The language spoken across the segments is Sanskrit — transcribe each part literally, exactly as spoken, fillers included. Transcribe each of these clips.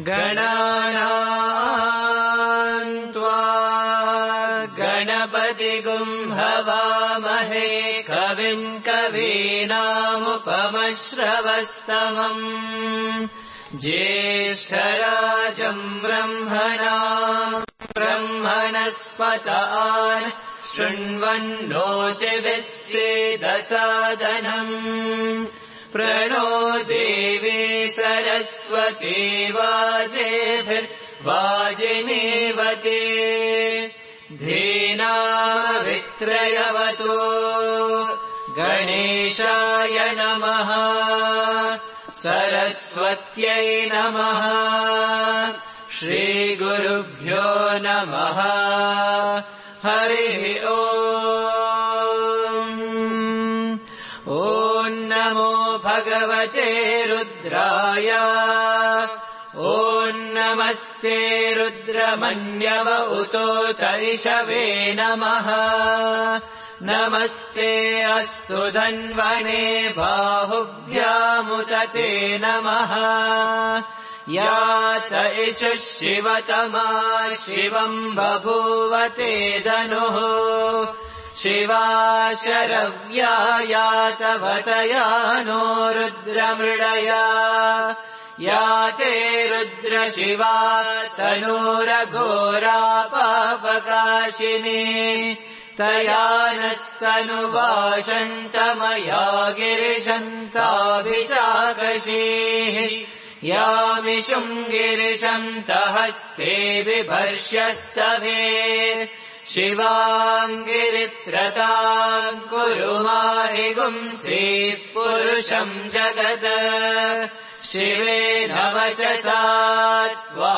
गणानां त्वा गणपतिगुं हवामहे कविं कवीनामुपमश्रवस्तमम् ज्येष्ठराजं ब्रह्मणां ब्रह्मणस्पत आनः शृण्वन्नोतिभिः सीदसादनम् प्रणो देवी सरस्वती वाजेभिर्वाजिनीवती धीनामवित्रयवतो गणेशाय नमः सरस्वत्यै नमः श्रीगुरुभ्यो नमः हरिः ओम् ॐ नमो भगवते रुद्राय ॐ नमस्ते रुद्रमन्यव उतोत इषवे नमः नमस्ते अस्तु धन्वने बाहुभ्यामुत ते नमः यात इषुः शिवतमा शिवम् बभूवते धनुः शिवा शरव्या यातवतया नो रुद्रमृडया याते रुद्रशिवा तनूरघोरा पापकाशिनी तया नस्तनुवाशन्तमया गिरिशन्ताभिचाकशीः यामिषुम् गिरिशन्तहस्ते बिभर्ष्यस्तवे शिवाम् गिरित्रताम् कुरु माहि गुंसीः पुरुषम् जगत् शिवेन वचसा त्वा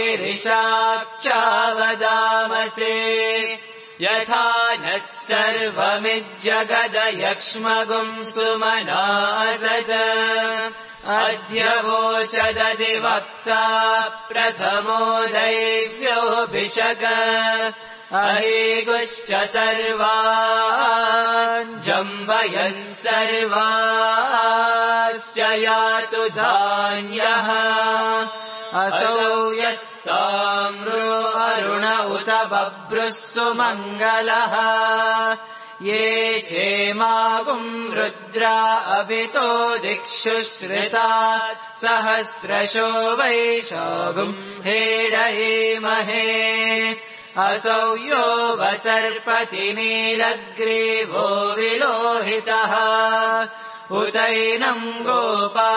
गिरिशाक्षावदामसे यथा नः सर्वमिज्जगदयक्ष्मगुम् सुमना असद अद्य वोचदधिवक्ता प्रथमो दैव्योऽभिषक अहेगुश्च सर्वान् जम्बयन् सर्वाश्च यातु धान्यः असौ यस्ताम्रो अरुण उत बभ्रुः सुमङ्गलः ये चेमागुम् रुद्रा अभितो दिक्षु श्रिता सहस्रशो वैशागुम् हेडयेमहे असौ यो वसर्पति नीलग्रीवो विलोहितः उतैनम् गोपा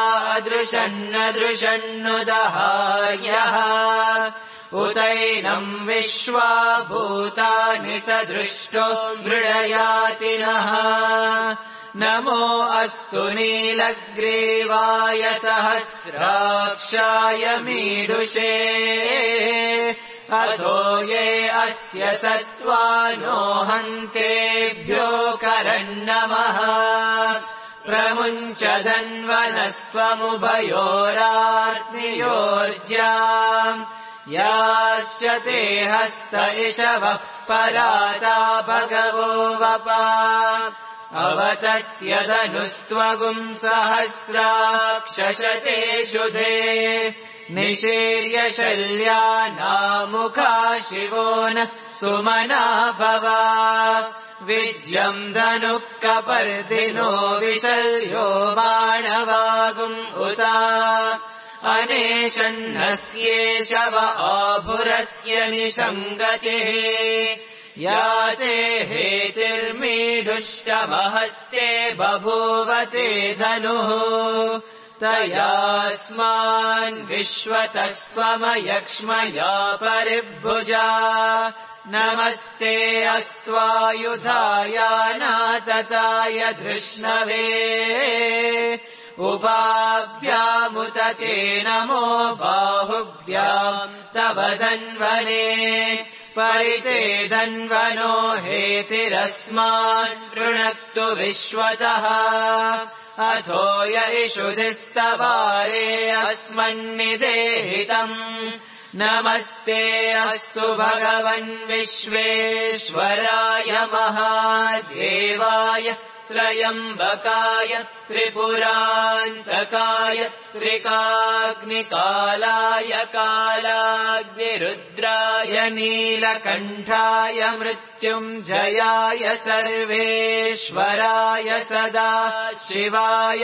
अदृशन्नदृशन्नुदहार्यः उतैनम् विश्वा भूतानि सदृष्टो मृडयातिनः नमो अस्तु नीलग्रीवाय सहस्राक्षाय मीडुषे अथो ये अस्य सत्त्वानो हन्तेभ्यो करन्नमः प्रमुञ्च धन्वनस्त्वमुभयोराग्नियोर्ज्याम् याश्च ते हस्त इषवः पराता भगवो वपा अवतत्यदनुस्त्वगुम् सहस्राक्षशते शुधे निशीर्य शल्यानामुखा शिवो न सुमना भवा विज्यम् धनुः कपर्दिनो विशल्यो बाणवागुम् उता अनेशन्नस्येष व आभुरस्य निशङ्गतिः याते हेतिर्मीढुष्टमहस्ते बभूवते धनुः तयास्मान् विश्वतस्त्वमयक्ष्मया परिभुजा नमस्ते अस्त्वायुधाय नातताय धृष्णवे उभाभ्यामुत ते नमो बाहुभ्याम् तव धन्वने परिते धन्वनो हेतिरस्मान् ऋणक्तु विश्वतः अथो य इषुधिस्तवारे अस्मन्निदेहितम् नमस्ते अस्तु भगवन् विश्वेश्वराय महादेवाय त्र्यम्बकाय त्रिपुरान्तकाय त्रिकाग्निकालाय कालाग्निरुद्राय नीलकण्ठाय मृत्युञ्जयाय सर्वेश्वराय सदा शिवाय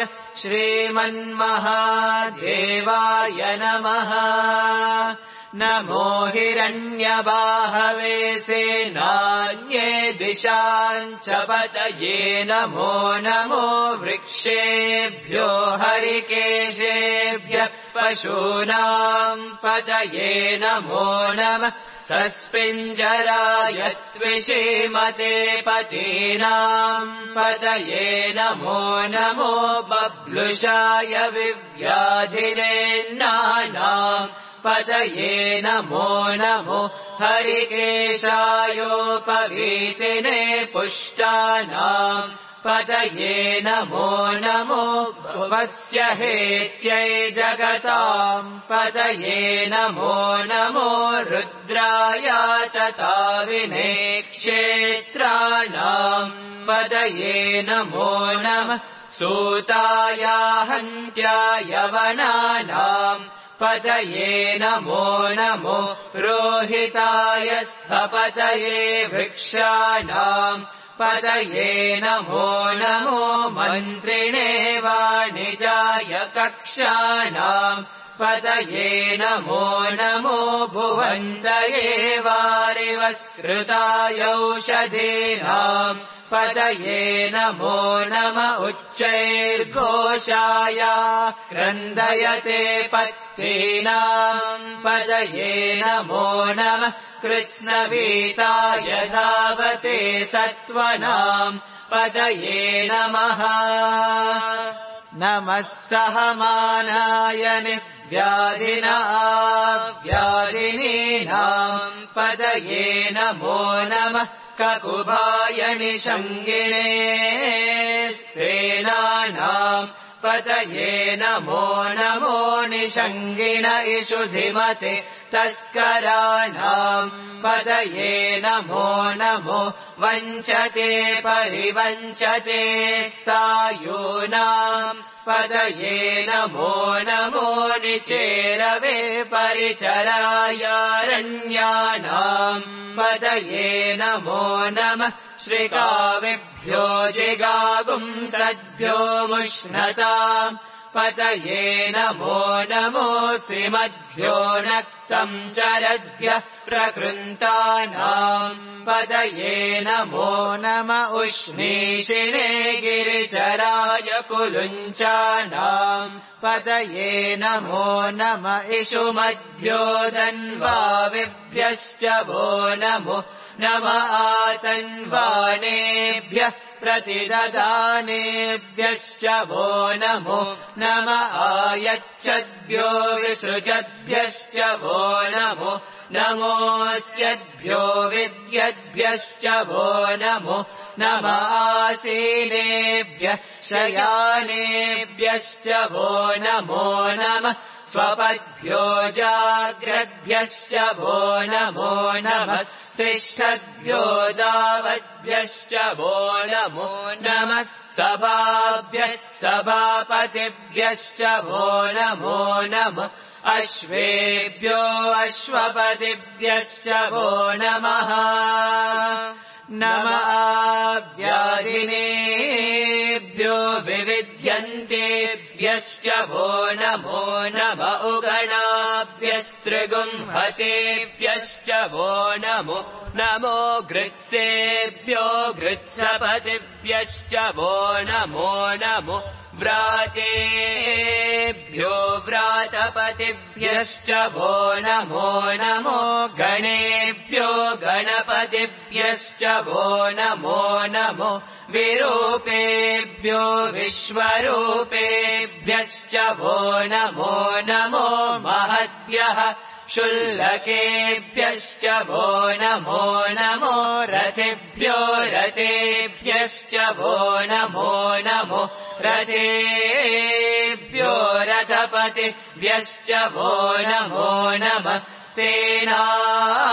श्रीमन्महादेवाय नमः। नमो हिरण्यबाहवे सेनान्ये दिशाञ्च पतये नमो नमो वृक्षेभ्यो हरिकेशेभ्यः पशूनाम् पतये नमो नमः। सस्पिञ्जराय त्विषीमते पतीनाम् पतये नमो नमो बब्लुषाय विव्याधिरेन्नानाम् पतये नमो नमो हरिकेशायोपवीतिने पुष्टानाम् पतये नमो नमो भुवस्य हेत्यै जगताम् पतये नमो नमो रुद्राय तताविने क्षेत्राणाम् पतये नमो नमः। सूताय हन्त्याय वनानाम् पतये नमो नमो रोहिताय स्थपतये वृक्षाणाम् पतये नमो नमो मन्त्रिणे वाणिजाय कक्षाणाम् पतये नमो नमो भुवन्तये वारिवस्कृताय औषधीनाम् पतये नमो नम उच्चैर्घोषाय क्रन्दयते पत्नीनाम् पतये नमो नमः। कृष्णवीताय धावते सत्त्वनाम् पतये नमः। नमः सहमानाय व्याधिना व्याधिनीनाम् पतये नमो नमः। ककुभाय निषङ्गिणे स्त्रीणानाम् पतये नमो नमो निषङ्गिण इषुधिमते तस्कराणाम् पतये नमो नमो वञ्चते परिवञ्चते स्थायूनाम् पतये नमो नमो निचेरवे परिचरायारण्यानाम् पतये नमो नमः। श्रीकाविभ्यो जिगागुंसद्भ्यो मुष्णताम् पतये नमो नमो श्रीमद्भ्यो नक्तम् चरद्भ्यः प्रकृन्तानाम् पतये नमो नम उष्णीषिणे गिरिचराय कुलुञ्चानाम् पतये नमो नम इषुमद्भ्यो दन्वाविभ्यश्च वो नमो नम आतन्वानेभ्यः प्रतिददानेभ्यश्च वो नमो नम आयच्छद्भ्यो विसृजद्भ्यश्च वो नमो नमोऽस्यद्भ्यो विद्यद्भ्यश्च वो नमो नम आसीनेभ्यः शयानेभ्यश्च वो नमो नमः। स्वपद्भ्यो जाग्रद्भ्यश्च वो नमो नमः। तिष्ठद्भ्यो दावद्भ्यश्च वो नमो नमः। सभाभ्यः सभापतिभ्यश्च वो नमो नमः। अश्वेभ्यो अश्वपतिभ्यश्च वो नमः। नम व्याधिनेभ्यो विविध्यन्तेभ्यश्च वो नमो नम उगणाभ्यस्त्रिगुंहतेभ्यश्च वो नमो नमो गृत्सेभ्यो गृत्सपतिभ्यश्च वो नमो नमो व्रातेभ्यो व्रातपतिभ्यश्च वो नमो नमो गणेभ्यो गणपतिभ्यश्च वो नमो नमो विरूपेभ्यो विश्वरूपेभ्यश्च वो नमो नमो महद्भ्यः शुल्लकेभ्यश्च वो नमो नमो रथेभ्यो रथेभ्यश्च वो नमो नमो रथेभ्यो रथपतिभ्यश्च वो नमो नमः।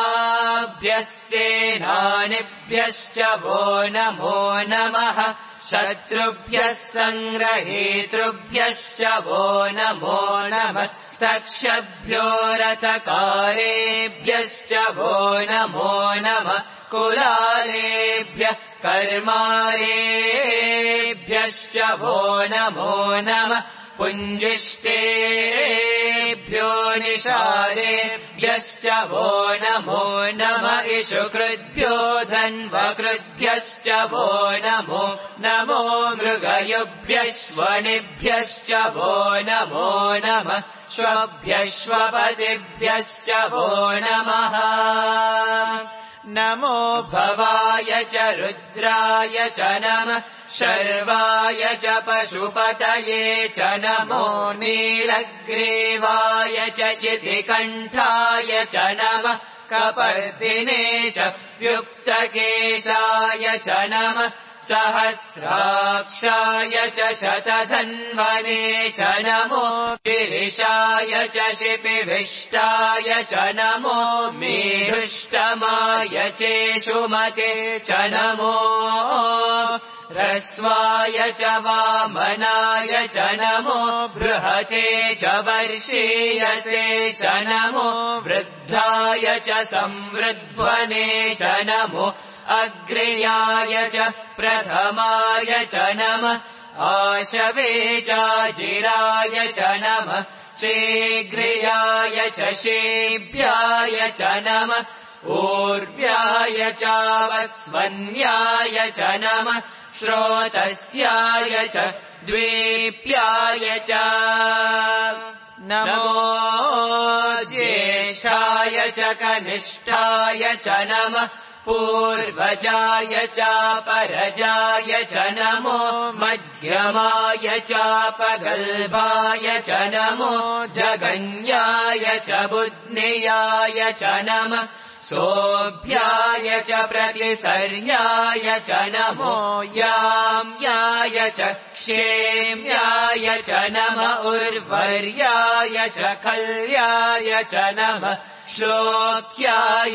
सेनाभ्यः सेनानिभ्यश्च वो नमो नमः। शत्रुभ्यः सङ्ग्रहेतृभ्यश्च वो नमो नमः स्तक्षभ्यो रथकारेभ्यश्च वो नमो नमः कुलालेभ्यः कर्मारेभ्यश्च वो नमो नमः पुञ्जिष्टेभ्यो निषादेभ्यश्च वो नमो नमः इषुकृद्भ्यो धन्वकृद्भ्यश्च वो नमो नमो मृगयुभ्यश्वनिभ्यश्च वो नमो नमः श्वभ्यश्वपतिभ्यश्च वो नमः नमो भवाय च रुद्राय च नमः शर्वाय च पशुपतये च नमो नीलग्रीवाय च शितिकण्ठाय च नमः कपर्दिने च युक्तकेशाय च नमः सहस्राक्षाय च शतधन्वने च नमो गिरिशाय च शिपिभिष्टाय च नमो मेढुष्टमाय चेषुमते च नमो ह्रस्वाय च वामनाय च नमो बृहते च वर्षीयसे च नमो वृद्धाय च संवृध्वने च नमो अग्र्याय च प्रथमाय च नमः आशवे चाजिराय च नमः शीघ्रियाय च शेभ्याय च नमः ऊर्व्याय चावस्वन्याय च नमः श्रोतस्याय च द्वीप्याय च नमो ज्येष्ठाय च कनिष्ठाय च नमः पूर्वजाय चापरजाय च नमो मध्यमाय चापगल्भाय च नमो जगन्याय च बुध्नियाय च नमः सोऽभ्याय च प्रतिसर्याय च नमो याम्याय च क्षेम्याय च नमः उर्वर्याय च खल्याय च नमः श्लोक्याय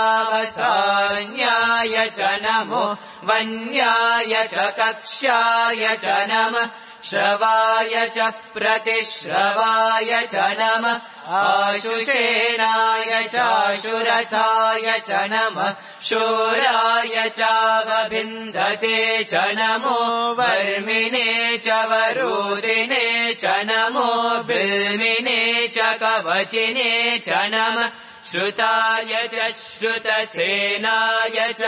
चावसान्याय च नमो वन्याय च कक्ष्याय च नमः श्रवाय च प्रतिश्रवाय च नमः आशुषेणाय चाशुरथाय च नमः शूराय चावभिन्दते च नमो वर्मिणे च वरूदिने च नमो बिल्मिने च कवचिने च नमः श्रुताय च श्रुतसेनाय च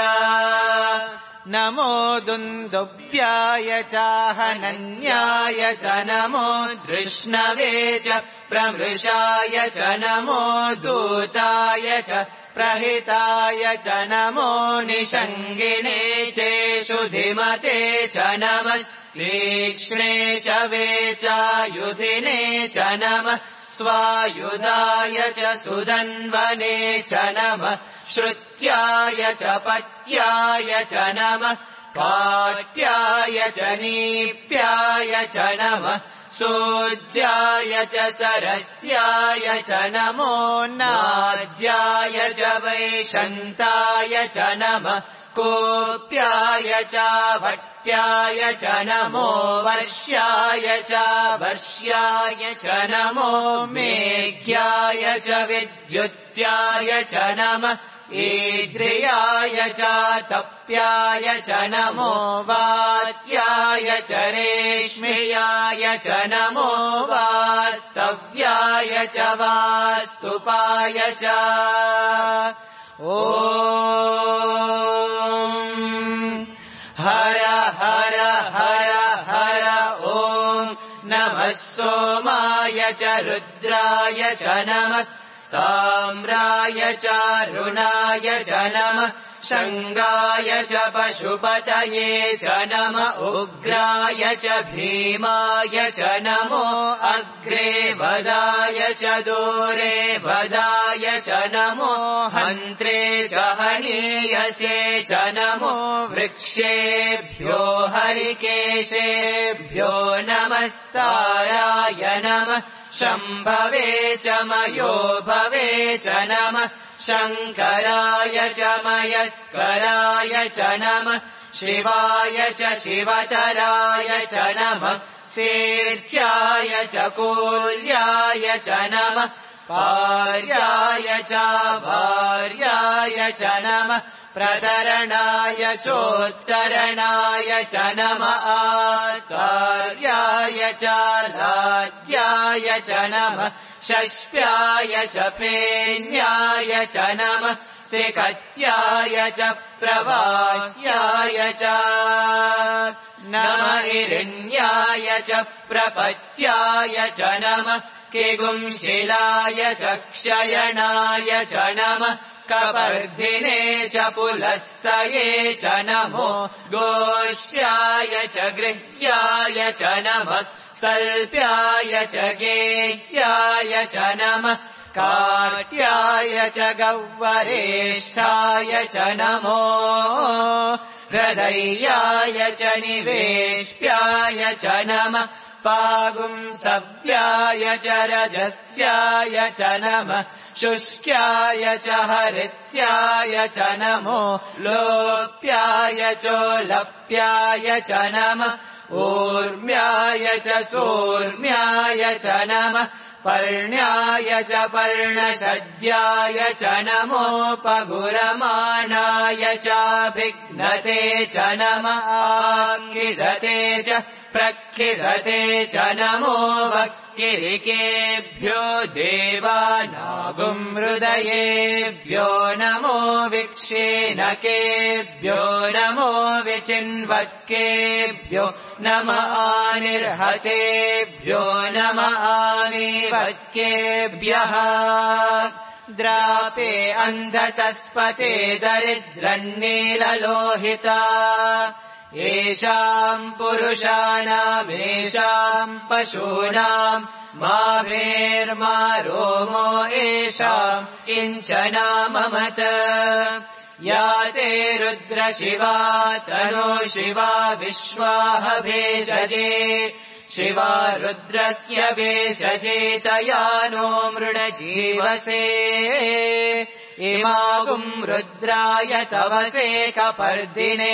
नमो दुन्दुभ्याय चाहनन्याय च नमो धृष्णवे च प्रमृषाय च नमो दूताय च प्रहिताय च नमो निषङ्गिने चेषुधिमते च नमः तीक्ष्णे शवे चायुधिने च नमः स्वायुधाय च सुधन्वने च नमः श्रुत्याय च पत्याय च नमः काट्याय च नीप्याय च नमः सूद्याय च सरस्याय च नमो नाद्याय च वैशन्ताय च नमः कोप्याय च भट्याय च नमो वर्ष्याय च वर्ष्याय च नमो मेघ्याय च विद्युत्याय च नमः ईद्रियाय च तप्याय च नमो वात्याय च रेश्म्याय च नमो वास्तव्याय च वास्तुपाय च ॐ हर हर हर हर ॐ नमः सोमाय च रुद्राय च नमः साम्राय च रुणाय च नमः शङ्गाय च पशुपतये च नमः उग्राय च भीमाय च नमो अग्रे वदाय च दूरे वदाय च नमो हन्त्रे च हनीयसे च नमो वृक्षेभ्यो हरिकेशेभ्यो नमस्ताराय नमः शम्भवे च मयो भवे च नमः शङ्कराय च मयस्कराय च नमः शिवाय च शिवतराय च नमः सेर्च्याय च कूल्याय च नमः पार्याय च भार्याय च नमः प्रतरणाय चोत्तरणाय च नमः आकार्याय च लाड्याय च नमः शष्प्याय च पेन्याय च नमः सिकत्याय च प्रवाह्याय च नमः हिरण्याय च प्रपत्याय च नमः किगुंशिलाय च क्षयणाय च नमः कपर्दिने च पुलस्तये च नमो गोष्याय च गृह्याय च नमः सल्प्याय च गेह्याय च नमः काट्याय च गह्वरेष्ठाय च नमो हृदयाय च निवेश्याय च नमः पागुंसव्याय च रजस्याय च नमः शुष्क्याय च हरित्याय च नमो लोप्याय चोलप्याय च नमः ऊर्म्याय च सोर्म्याय च नमः पर्ण्याय च पर्णषड्याय च नमोपगुरमाणाय चाभिघ्नते च नमः आङ्गिरते च प्रक्षिरते च नमो वक्किरिकेभ्यो देवानागुंहृदयेभ्यो नमो विक्षेणकेभ्यो नमो विचिन्वत्केभ्यो नमः आनिर्हतेभ्यो नमः आनिवत्केभ्यः द्रापे अन्धसस्पते दरिद्रन्नीललोहिता येषाम् पुरुषाणामेषाम् पशूनाम् माभेर्मा रोमो येषाम् किञ्चनाममत या ते रुद्रशिवा तनो शिवा विश्वाह भेषजे शिवा रुद्रस्य भेषजे तया नो मृडजीवसे इमागुम् रुद्राय तवसे कपर्दिने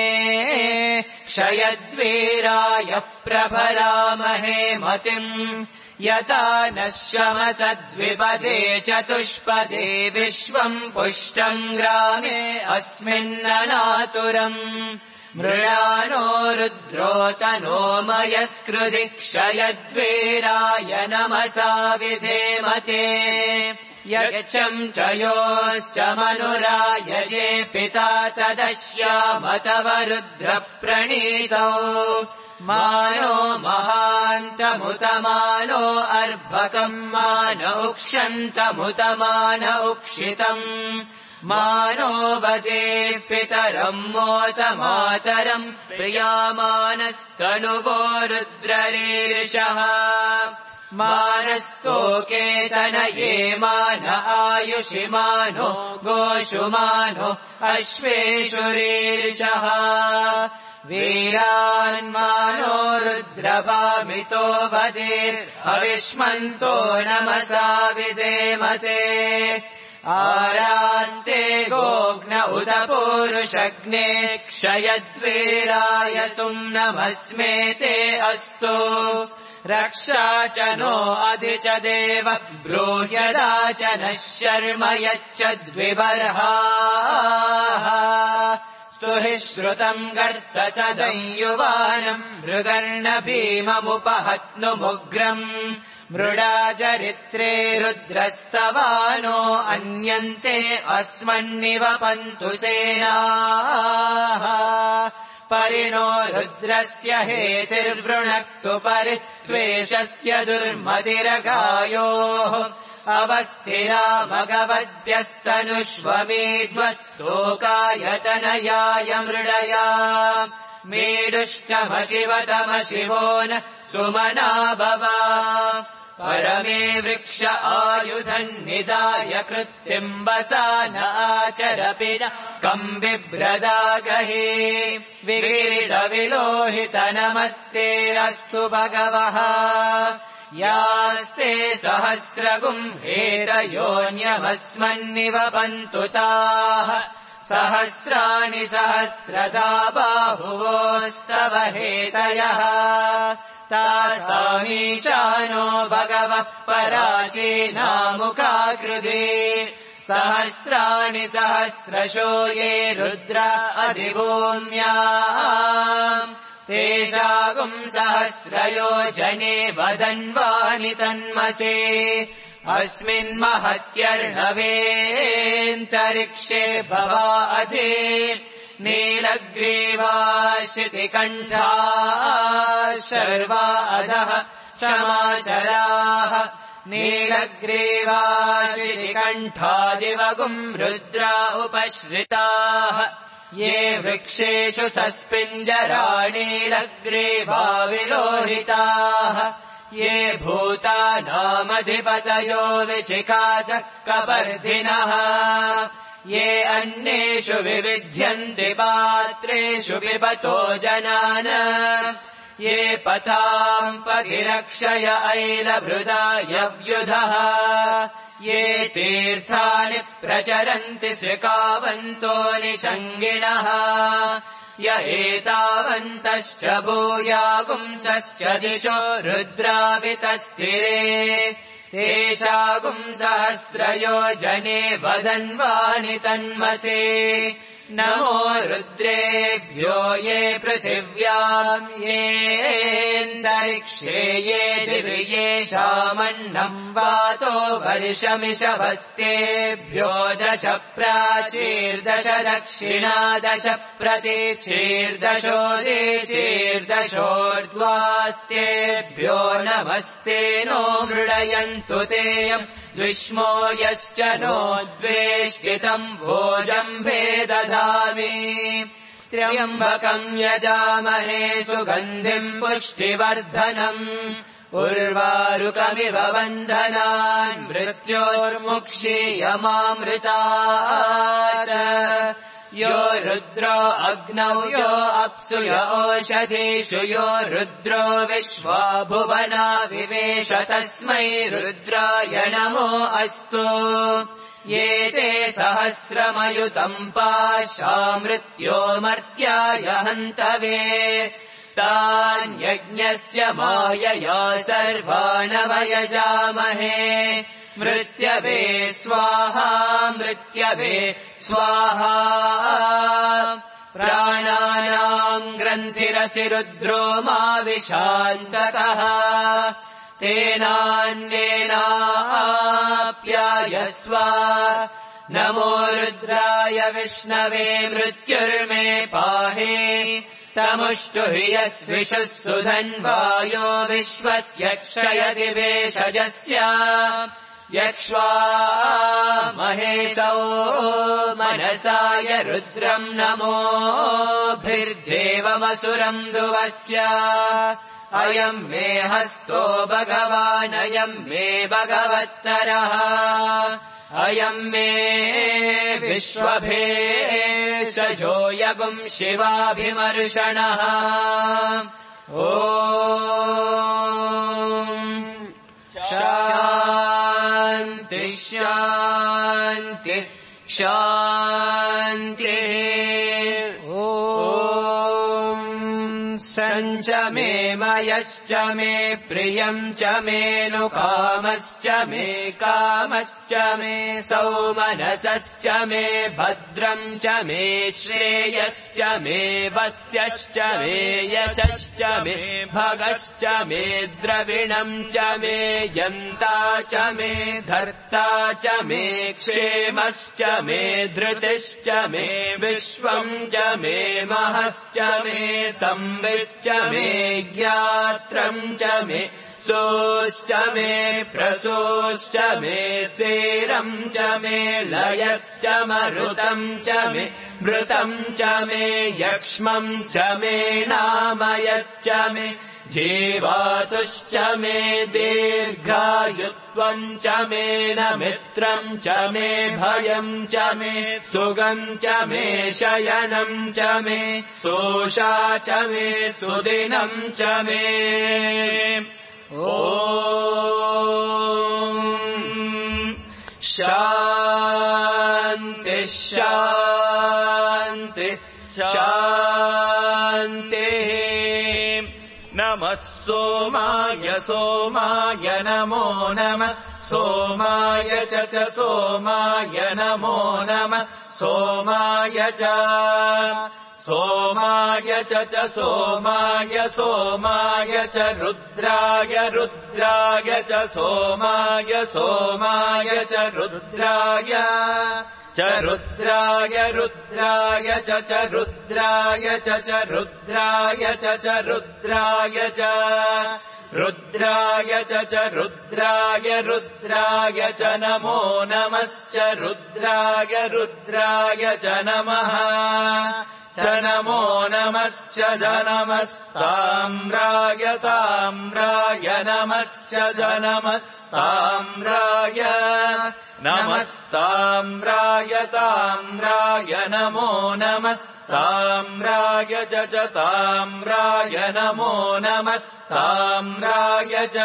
क्षयद्वीराय प्रभरामहे मतिम् यथा नः शमसद्विपदे चतुष्पदे विश्वम् पुष्टम् ग्रामे अस्मिन्ननातुरम् मृळानो रुद्रोतनो मयस्कृधि क्षयद्वीराय नमसा विधेमते यच्छम् च योश्च मनुरायजे पिता तदश्याम तव रुद्रप्रणीतौ मानो महान्तमुतमानो अर्भकम् मान उक्षन्तमुतमान उक्षितम् मानो वदे पितरम् मोत मातरम् प्रियामानस्तनुवो रुद्ररीर्षः मानस्तोकेतनये मान आयुषि मानो गोषु मानो अश्वेषु रीर्षः वीरान्मानो रुद्रभामितो वदेर्हविष्मन्तो नमसा विधेमते आरान्ते गोघ्न उत पूरुषग्ने क्षयद्वीराय सुम्नमस्मेते अस्तु रक्षा च नो अधि च देव ब्रूह्यदा च नः शर्म यच्छद्विबर्हाः स्तुहि श्रुतम् गर्त च दंयुवानम् मृगर्ण भीममुपहत्नुमुग्रम् मृडाचरित्रे रुद्रस्तवानो अन्यन्ते अस्मन्निवपन्तु सेनाः परिणो रुद्रस्य हेतिर्वृणक्तु परित्वेषस्य दुर्मतिरगायोः अवस्थिरा मगवद्भ्यस्तनुष्वमेध्वस्तोकायतनयाय मृडया मेडुष्टमशिवतमशिवो न सुमना भवा परमे वृक्ष आयुधन्निदाय कृत्तिम्बसा न आचरपिण कम् बिभ्रदागहे विगिरितविलोहित नमस्ते अस्तु भगवः यास्ते सहस्रगुम् हेतयोऽन्यमस्मन्निवपन्तु ताः सहस्राणि सहस्रदा बाहुवोस्तव हेतयः तासामीशानो भगवः पराचीनामुखाकृते सहस्राणि सहस्रशो ये रुद्र अधिभूम्याम् तेषागुम् सहस्रयोजने वदन्वानि तन्मसे अस्मिन्महत्यर्णवेऽन्तरिक्षे भवा अधे नीलग्रीवा शितिकण्ठा शर्वा अधः क्षमाचराः नीलग्रीवा शितिकण्ठादिवगुम् रुद्रा उपश्रिताः ये वृक्षेषु सस्पिञ्जराणीलग्रीवा विलोहिताः ये भूतानामधिपतयो विशिखास कपर्दिनः ये अन्येषु विविध्यन्ति पात्रेषु पिबतो जनान् ये पताम् पतिरक्षय ऐलभृदा यव्युधः ये तीर्थानि प्रचरन्ति श्रिकावन्तो निषङ्गिणः य एतावन्तश्च भूयागुंसश्च दिशो रुद्रावितस्थिरे तेषागुम् सहस्रयोजने वदन्वानि तन्मसे नमो रुद्रेभ्यो ये पृथिव्याम् येऽन्तरिक्षे ये दिवि येषामन्नम् वातो वर्षमिषभस्तेभ्यो दश प्राचीर्दश दक्षिणा दश प्रतीचीर्दशोदीचीर्दशोर्ध्वास्तेभ्यो नमस्ते नो मृडयन्तु तेऽयम् द्विष्मो यश्च नो द्वेष्टितम् भोजम्भे दधामि त्र्यम्बकम् यजामहे सुगन्धिम् पुष्टिवर्धनम् उर्वारुकमिव बन्धनान् मृत्योर्मुक्षीयमामृतात् यो रुद्रो अग्नौ यो अप्सु य ओषधीषु यो रुद्रो विश्वा भुवना विवेश तस्मै रुद्राय नमो अस्तु ये ते सहस्रमयुतम् पाशा मृत्योमर्त्याय हन्तवे तान् यज्ञस्य मायया सर्वानवयजामहे मृत्यवे स्वाहा मृत्यवे स्वाहा प्राणानाम् ग्रन्थिरसि रुद्रो मा विशान्तकः तेनान्येनाप्यायस्व नमो रुद्राय विष्णवे मृत्युर्मे पाहि तमुष्टुह्यस्विषुः सुधन्वायो विश्वस्य क्षयति वेषजस्य यक्ष्वा महेशौ मनसाय रुद्रम् नमोभिर्देवमसुरम् दुवस्य अयम् मे हस्तो भगवानयम् मे भगवत्तरः अयम् मे विश्वभेषजो यगुम् शिवाभिमर्षणः ॐ शान्ति शान्ति शान्तिः ॐ सञ्च मे मयश्च मे प्रियम् च मे नु कामश्च मे कामश्च मे सौमनसश्च मे भद्रम् च मे श्रेयश्च मे वस्यश्च मे यशश्च मे भगश्च मे द्रविणम् च मे यन्ता च मे धर्ता च मे क्षेमश्च मे धृतिश्च मे विश्वम् च मे महश्च मे संवित् च मे ज्ञात्रम् च मे सोश्च मे प्रसोश्च मे चेरम् च मे लयश्च मरुतम् च मे मृतम् च मे यक्ष्मम् च मे नामयच्च मे जीवातुश्च मे दीर्घायुत्वम् च मे न मित्रम् च मे भयम् च मे सुगम् च मे शयनम् च मे सोषा च मे सुदिनम् च मे ॐ शान्ति शान्ति शान्तिः नमः सोमाय सोमाय नमो नमः सोमाय च च सोमाय नमो नमः सोमाय च सोमाय च च सोमाय सोमाय च रुद्राय रुद्राय च सोमाय सोमाय च रुद्राय च रुद्राय रुद्राय च च रुद्राय च च रुद्राय च च रुद्राय च रुद्राय च च रुद्राय रुद्राय च नमो नमश्च रुद्राय रुद्राय च नमः च नमो नमश्च जनमस्ताम्राय ताम्राय नमश्च जनमस्ताम्राय नमस्ताम्राय ताम्राय नमो नमस्ताम्राय च च ताम्राय नमो नमस्ताम्राय च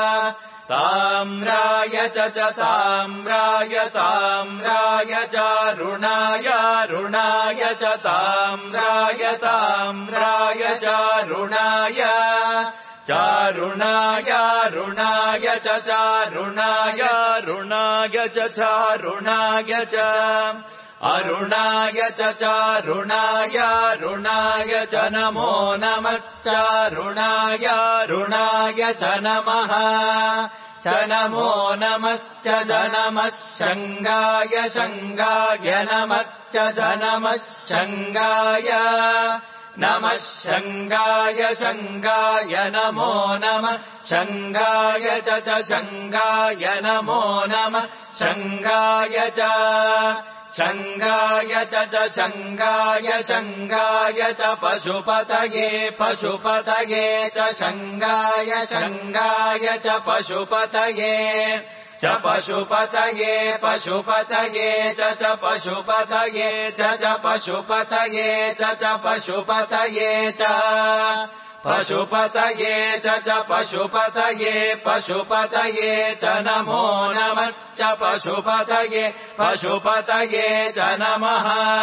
ताम्राय च च ताम्राय ताम्राय चारुणाय रुणाय च ताम्राय ताम्राय चारुणाय चारुणाय रुणाय च चारुणाय रुणाय च चारुणाय च अरुणाय च चारुणाय रुणाय च नमो नमश्चारुणाय रुणाय च नमः च नमो नमश्च जनमः शङ्गाय शङ्गाय नमश्च जनमः शङ्गाय नमः शङ्गाय शङ्गाय नमो नमः शङ्गाय च च शङ्गाय नमो नमः शङ्गाय च शङ्गाय च च शङ्गाय शङ्गाय च पशुपतये पशुपतये च शङ्गाय शङ्गाय च पशुपतये च पशुपतये पशुपतये च च पशुपतये च च पशुपतये च च पशुपतये च पशुपतये च च पशुपतये पशुपतये च नमो नमश्च पशुपतये पशुपतये च नमः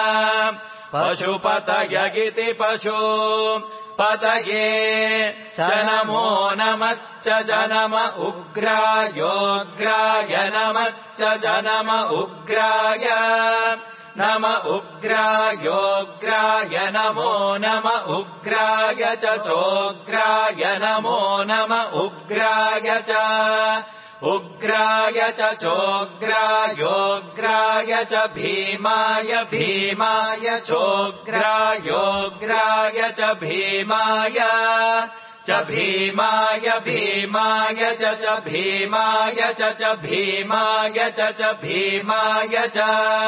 पशुपतयगिति पशु पतये च नमो नमश्च जनम उग्रायोग्राय नमश्च जनम उग्राय नम उग्रायोग्राय नमो नम उग्राय च चोग्राय नमो नम उग्राय च उग्राय च चोग्रायोग्राय च भीमाय भीमाय चोग्रायोग्राय च भीमाय च भीमाय भीमाय च च भीमाय च च भीमाय च च भीमाय च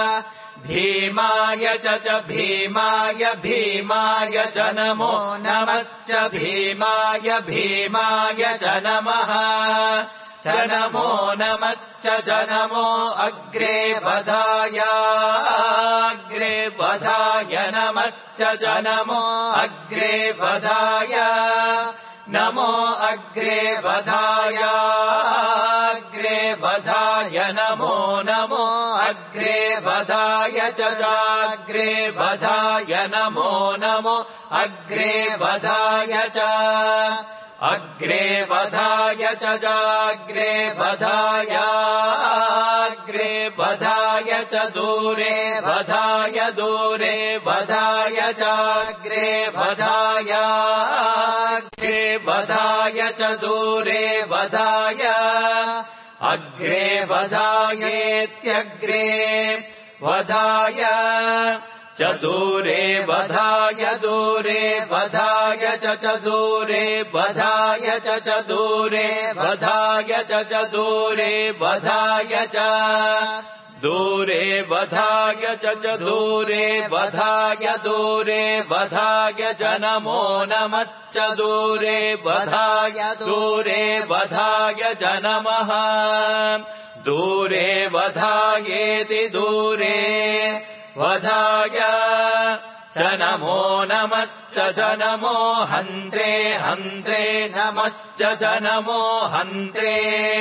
भीमाय च च भीमाय भीमाय च नमो नमश्च भीमाय भीमाय च नमः च नमो नमश्च जनमो अग्रे वधाय अग्रे वधाय नमश्च जनमो अग्रे वधाय नमो अग्रे वधाय अग्रे वधाय नमो नमो अग्रे वधाय च अग्रे वधाय नमो नमो अग्रे वधाय च अग्रे वधाय च अग्रे वधाय अग्रे वधाय च दूरे वधाय दूरे वधाय च अग्रे वधाय अग्रे वधाय च दूरे वधाय अग्रे वधायेत्यग्रे वधाय च दूरे वधाय दूरे वधाय च च दूरे वधाय च च दूरे वधाय च च दूरे वधाय च दूरे वधाय च च दूरे वधाय दूरे वधाय च नमो नमश्च दूरे वधाय दूरे वधाय च नमः दूरे वधायेति दूरे वधाय च नमो नमश्च च नमो हन्त्रे हन्त्रे नमश्च च नमो हन्त्रे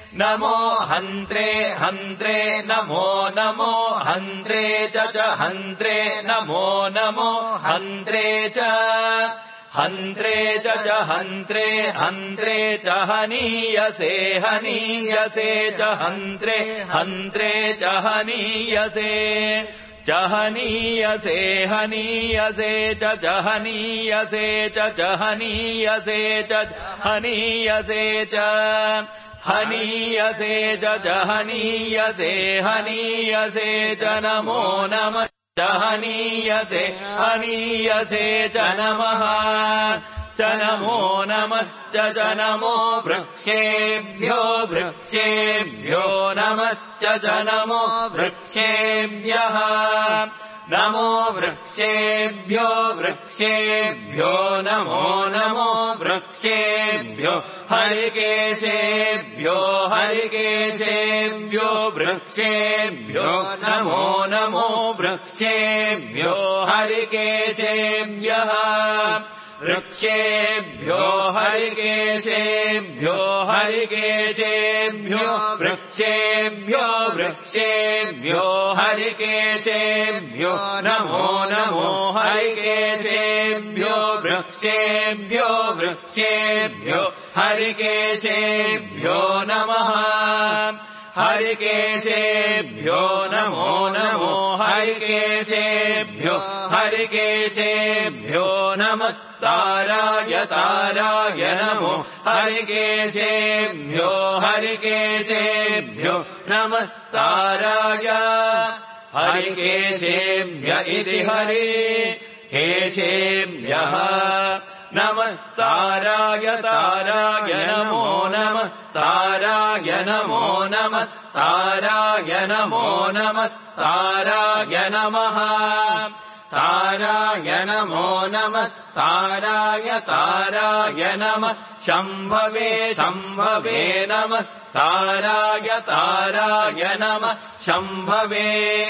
नमो हन्त्रे हन्त्रे नमो नमो हन्त्रे च च हन्त्रे नमो नमो हन्त्रे च हन्त्रे च च हन्त्रे हन्त्रे च हनीयसे हनीयसे च हन्त्रे हन्त्रे च हनीयसे जहनीयसे हनीयसे च जहनीयसे च जहनीयसे च हनीयसे च हनीयसे च जहनीयसे हनीयसे च नमो नमः हनीयसे हनीयसे च नमः च नमो नमः च च नमो वृक्षेभ्यो वृक्षेभ्यो नमश्च च नमो वृक्षेभ्यः नमो वृक्षेभ्यो वृक्षेभ्यो नमो नमो वृक्षेभ्यो हरिकेशेभ्यो हरिकेशेभ्यो वृक्षेभ्यो नमो नमो वृक्षेभ्यो हरिकेशेभ्यः वृक्षेभ्यो हरिकेशेभ्यो हरिकेशेभ्यो वृक्षेभ्यो वृक्षेभ्यो हरिकेशेभ्यो नमो नमो हरिकेशेभ्यो वृक्षेभ्यो वृक्षेभ्यो हरिकेशेभ्यो नमः हरिकेशेभ्यो नमो नमो हरिकेशेभ्यो हरिकेशेभ्यो नमः ताराय ताराय नमो हरिकेशेभ्यो हरिकेशेभ्यो नमः ताराय हरिकेशेभ्य इति हरिकेशेभ्यः नमः ताराय ताराय नमो नमः ताराय नमो नमः ताराय नमो नमः ताराय नमः ताराय नमो नमः ताराय ताराय नमः शम्भवे शम्भवे नमः ताराय ताराय नमः शम्भवे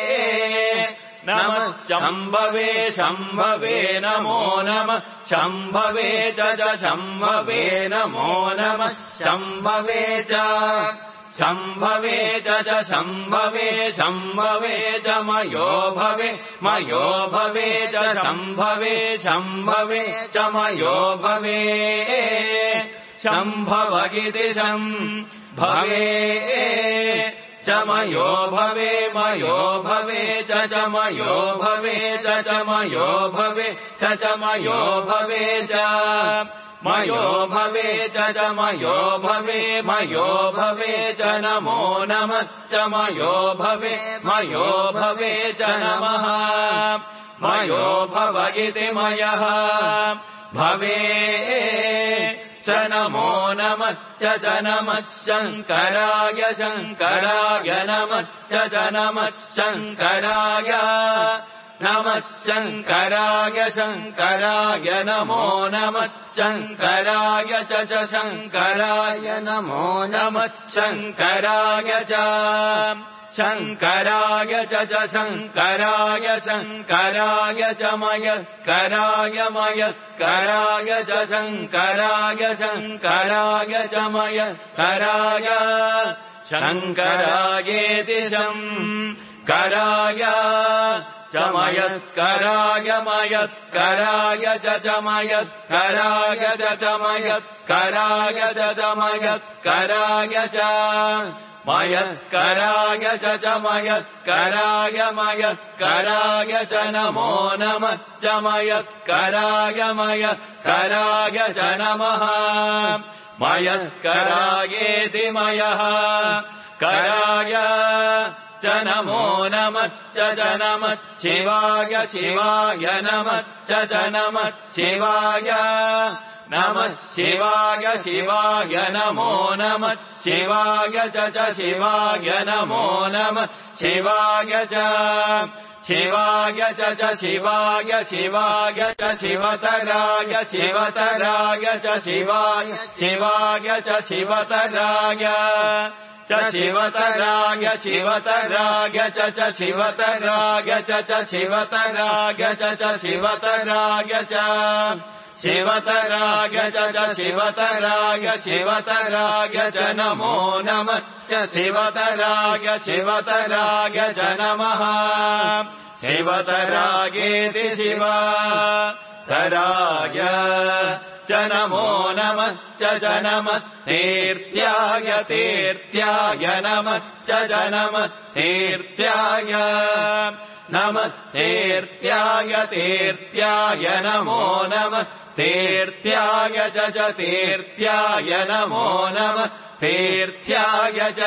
नमः शम्भवे शम्भवे नमो नमः शम्भवे च च शम्भवे नमो नमः शम्भवे च शम्भवे च च शम्भवे शम्भवे च मयो भवे मयो भवे च शम्भवे शम्भवे च मयो भवे शम्भव इति शम्भवे च मयो भवे मयो भवे च च मयो भवे च च मयो भवे च च मयो भवे च मयो भवे च च मयो भवे मयो भवे च नमो नमः च मयो भवे मयो भवे च नमः मयो भव इति मयः भवे च नमो नमः च च नमः शङ्कराय शङ्कराय नमः च च नमः शङ्कराय नमः शङ्कराय शङ्कराय नमो नमः शङ्कराय च च शङ्कराय नमो नमः शङ्कराय च शङ्कराय च च शङ्कराय शङ्कराय च मयस्कराय मयस्कराय च शङ्कराय शङ्कराय च मयस्कराय शङ्करायेति शङ्कराय च मयस्कराय मयस्कराय च च मयस्कराय च च मयस्कराय च च मयस्कराय च मयस्कराय च च मयस्कराय मयस्कराय च नमो नमः च मयस्कराय मयस्कराय च नमः मयस्करायेति मयः कराय च नमो नमः च च नमः शिवाय शिवाय नमः च च नमः शिवाय नमः शिवाय शिवाय नमो नमः शिवाय च च शिवाय नमो नमः शिवाय च शिवाय च च शिवाय शिवाय च शिवतराय शिवतराय च शिवाय शिवाय च शिवतराय च शिवतराय शिवतराय च च शिवतराय च च शिवतराय च च शिवतराय च शिवतराय च च शिवतराय शिवतराय च नमो नमः च शिवतराय शिवतराय च नमः शिवतरायेति शिवतराय च नमो नमः च नमः तीर्थ्याय तीर्थ्याय नमः च नमः तीर्थ्याय नमः तीर्थ्याय तीर्थ्याय नमो नमः तीर्थ्याय च तीर्थ्याय नमो नमः तीर्थ्याय च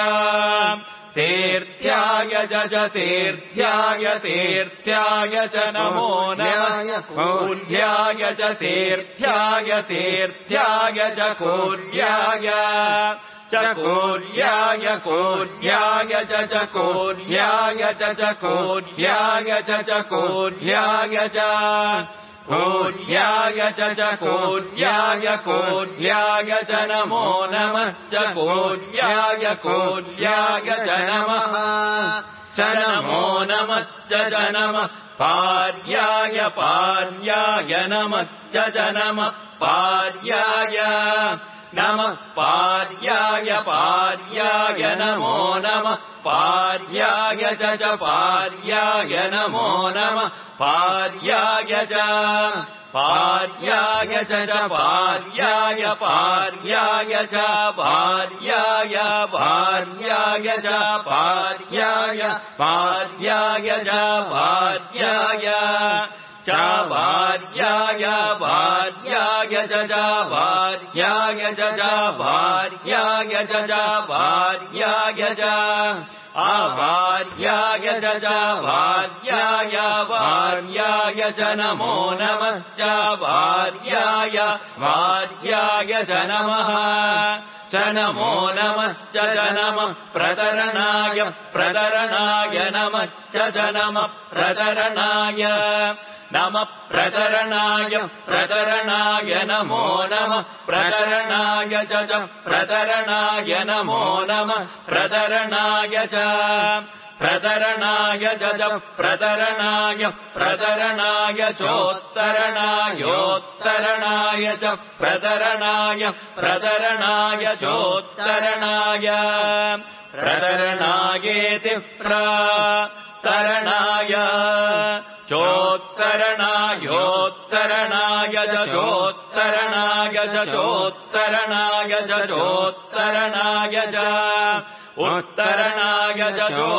तीर्थ्याय च तीर्थ्याय तीर्थ्याय च नमो नमः कूर्याय च तीर्थ्याय तीर्थ्याय च कूर्याय च कूर्याय कूर्याय च च कूर्याय च च कूर्याय च च कूर्याय च कूर्याय च च कूर्याय कूर्याय च नमो नमः च कूर्याय कूर्याय च नमः च नमो नमः च नमः पार्याय पार्याय नमः च नमः पार्याय नमः पार्याय पार्याय नमो नमः पार्याय च च पार्याय नमो नमः पार्याय च पार्याय च च पार्याय पार्याय च पार्याय पार्याय च पार्याय पार्याय च पार्याय च पार्याय पार्याय च च पार्याय च च पार्याय च च पार्याय च आवार्याय च च वार्याय वार्याय च नमो नमः च वार्याय वार्याय च नमः च नमो नमः च नमः प्रतरणाय प्रतरणाय नमः च नमः प्रतरणाय नमः प्रतरणाय प्रतरणाय नमो नमः प्रतरणाय च च प्रतरणाय नमो नमः प्रतरणाय च प्रतरणाय च च प्रतरणाय प्रतरणाय चोत्तरणायोत्तरणाय च प्रतरणाय प्रतरणाय चोत्तरणाय प्रतरणायेति प्रतरणाय चोत्तरणायोत्तरणाय च चोत्तरणाय च चोत्तरणाय च चोत्तरणाय च उत्तरणाय च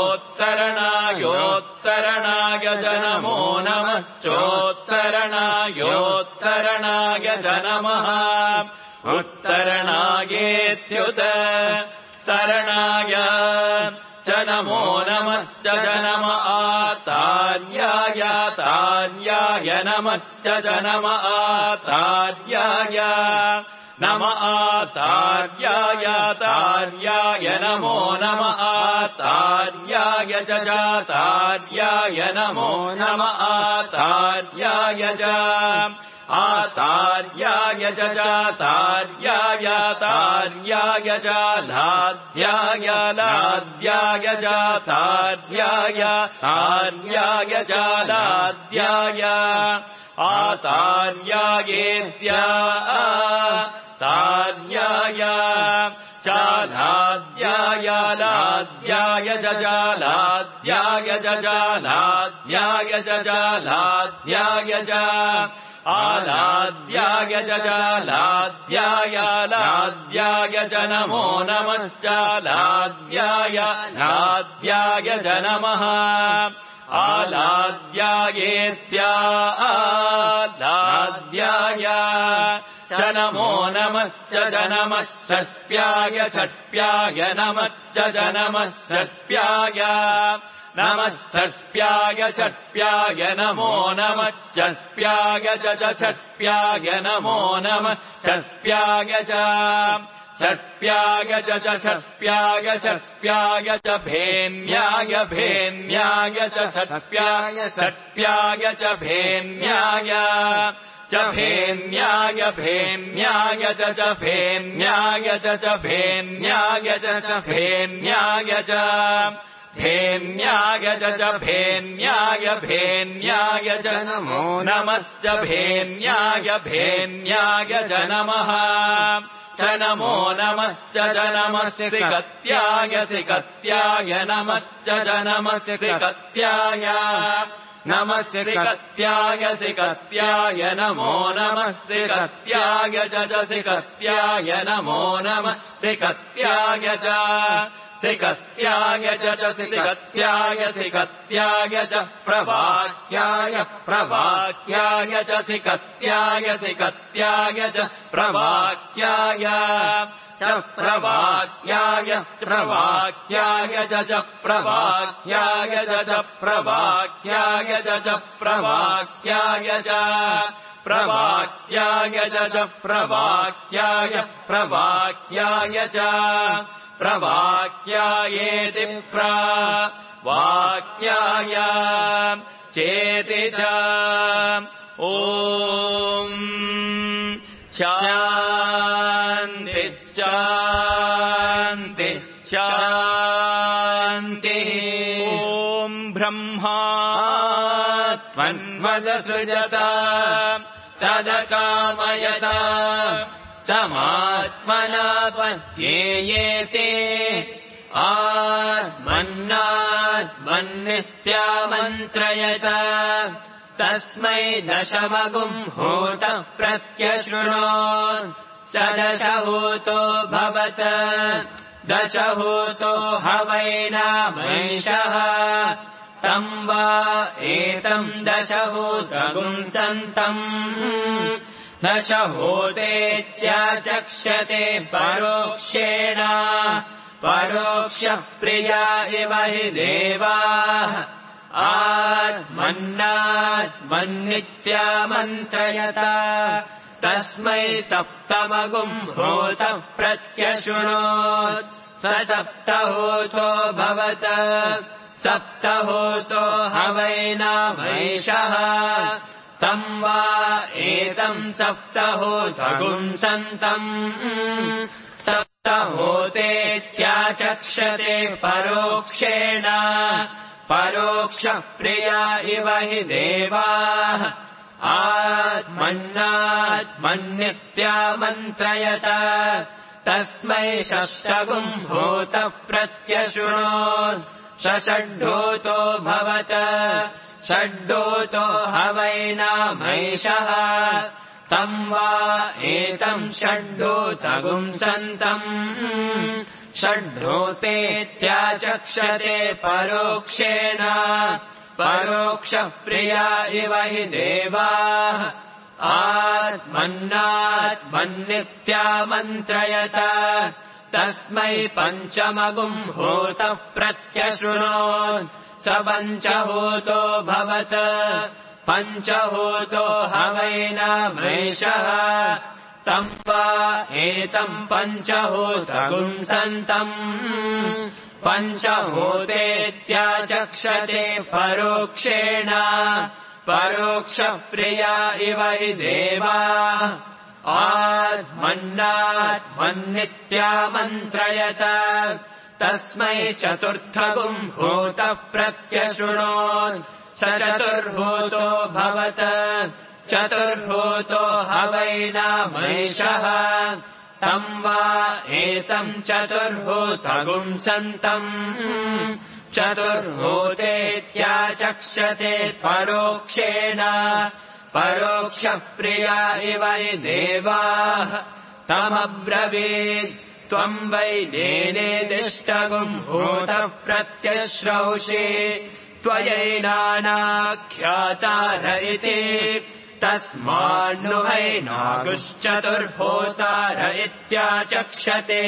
चोत्तरणायोत्तरणाय च नमो नमः चोत्तरणायोत्तरणाय च नमः उत्तरणायेत्युत तरणाय च नमो नमः च नम आतार्याय तार्याय नमः च नम आतार्याय नम आतार्याय तार्याय नमो नम आतार्याय च तार्याय नमो नम आतार्याय च आतार्याय च तार्याय तार्याय च लाद्याय लाद्याय च तार्याय तार्याय च लाद्याय आतार्यायेत्या तार्याय च लाद्याय लाद्याय च लाद्याय च लाद्याय च लाद्याय च आलाद्याय च लाद्याय लाद्याय च नमो नमः च लाद्याय लाद्याय च नमः आलाद्यायेत्या लाद्याय च नमो नमः च नमः षष्ट्याय षष्ट्याय नमः च नमः षष्ट्याय नमः षष्ट्याय षष्ट्याय नमो नमः षष्ट्याय च षष्ट्याय नमो नमः षष्ट्याय च षष्ट्याय च षष्ट्याय षष्ट्याय च भेन्याय भेन्याय च षष्ट्याय षष्ट्याय च भेन्याय च भेन्याय भेन्याय च भेन्याय च भेन्याय च भेन्याय च भेन्याय च भेन्याय भेन्याय च नमो नमः च भेन्याय भेन्याय च नमः च नमो नमश्च नमस्य कत्याय कत्याय नमश्च नमस्य कत्याय नमस्य कत्याय कत्याय नमो नमस्य कत्याय च कत्याय नमो नमस्य कत्याय च कत्याय च कत्याय कत्याय च प्रवाक्याय प्रवाक्याय च कत्याय कत्याय च प्रवाक्याय च प्रवाक्याय प्रवाक्याय च प्रवाक्याय च प्रवाक्याय च प्रवाक्याय च प्रवाक्याय च प्रवाक्याय प्रवाक्याय च प्रवाक्यायेति प्रवाक्याय चेति च ॐ शान्ति शान्ति शान्तिः ॐ ब्रह्मा त्वन्वदसृजत तदकामयत समात्मना पत्येयेते आत्मन्नात्मन्नित्यामन्त्रयत तस्मै दशमगुम् होत प्रत्यशृणोत् स दशहूतो भवत दशहूतो हवैनामैषः तम् वा एतम् दशहूतगुम् सन्तम् दशहूतेत्याचक्षते परोक्षेण परोक्षः प्रिया इव हि देवाः आत्मन्नात्मन्नित्यामन्त्रयत तस्मै सप्तमगुम् होत प्रत्यशृणोत् स सप्तहूतो भवत सप्तहूतो हवैनामैषः तम् वा एतम् सप्तहूतगुम् सन्तम् सप्तहूतेत्याचक्षते परोक्षेण परोक्षः प्रिया इव हि देवाः आत्मन्नात्मन्नित्यामन्त्रयत तस्मै षष्ठगुम् होत प्रत्यशृणोत् स षड्ढूतो भवत षड्ढूतो हवैनामैषः तम् वा एतम् षड्ढूतगुम् सन्तम् षड्ढूतेत्याचक्षते परोक्षेण परोक्षः प्रिया इव हि देवाः आत्मन्नात्मन्नित्यामन्त्रयत तस्मै पञ्चमगुम् होत प्रत्यशृणोत् स पञ्चहूतो भवत पञ्चहूतो हवैनामैषः तम् वा एतम् पञ्चहूतगुम् सन्तम् पञ्चहूतेत्याचक्षते परोक्षेण परोक्षः प्रिया इव हि देवाः आत्मन्नात्मन्नित्यामन्त्रयत तस्मै चतुर्थगुम् होत प्रत्यशृणोत् स चतुर्भूतो भवत चतुर्भूतो हवैनामैषः तम् वा एतम् चतुर्भूतगुम् सन्तम् चतुर्भूतेत्याचक्षते परोक्षेण परोक्षः प्रिया इव हि देवाः तमब्रवीत् त्वम् वै नेनेदिष्टगुम् होत प्रत्यश्रौषि त्वयैनानाख्यातार इति तस्मान्नु हैनागुश्चतुर्भूतार इत्याचक्षते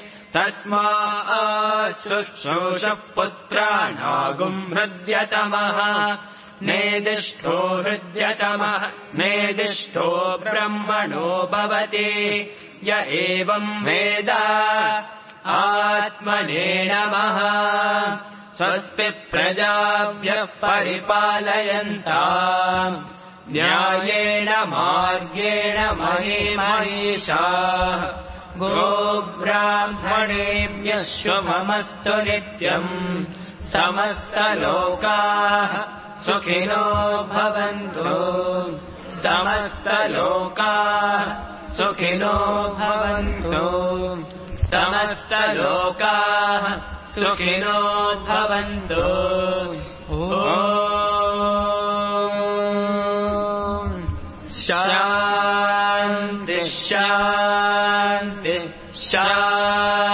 तस्माच्छुश्रूषः पुत्राणागुम् हृद्यतमः नेदिष्ठो हृद्यतमः नेदिष्ठो ब्रह्मणो भवति य एवम् वेद आत्मने नमः स्वस्ति प्रजाभ्यः परिपालयन्ताम् न्यायेन मार्गेण महीमहीषाः गोब्राह्मणेभ्यः शुभमस्तु नित्यम् समस्तलोकाः सुखिनो भवन्तु समस्तलोकाः सुखिनो भवन्तु समस्तलोकाः सुखिनो भवन्तु ॐ शान्ति शान्ति शान्ति